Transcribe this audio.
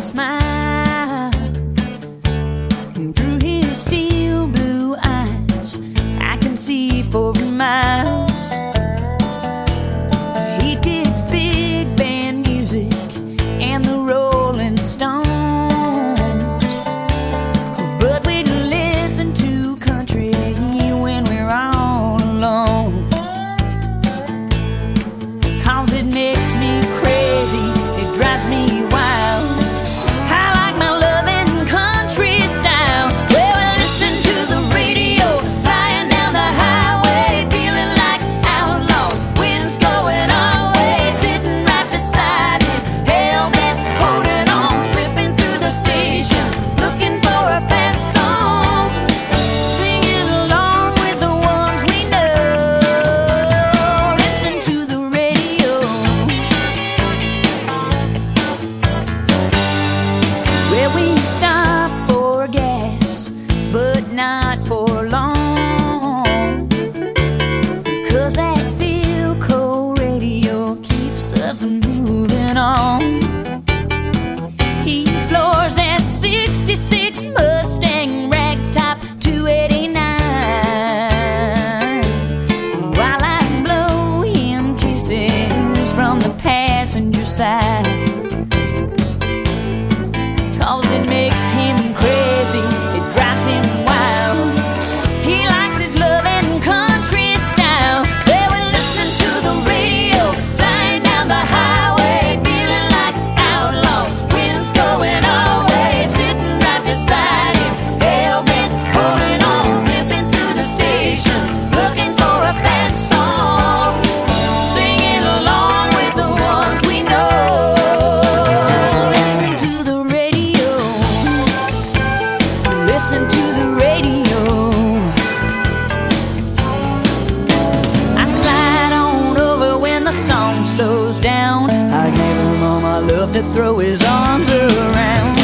smile, and through his steel blue eyes I can see for miles. He digs big band music and the Rolling Stones, but we listen to country when we're all alone. 'Cause it makes me crazy, it drives me wild. I like my loving country style. Well, we're listening to the radio, flying down the highway, feeling like outlaws. Wind's blowing our way, sitting right beside him, hell-bent, holding on, flipping through the stations, looking for a fast song, singing along with the ones we know, listening to the radio. Where we stop for gas, but not for long, 'cause that Philco radio keeps us moving on. He floors that 66 Mustang ragtop 289, while I blow him kisses from the passenger side. 'Cause it makes him crazy, it drives him wild. He likes his loving country style. Well, we're listening to the radio, flying down the highway, feeling like outlaws. Wind's going our way, sitting right beside him, hell-bent, holding on, flipping through the stations, looking for a fast song, singing along with the ones we know, listening to the radio, listening to the radio. I slide on over when the song slows down. I give him all my love to throw his arms around.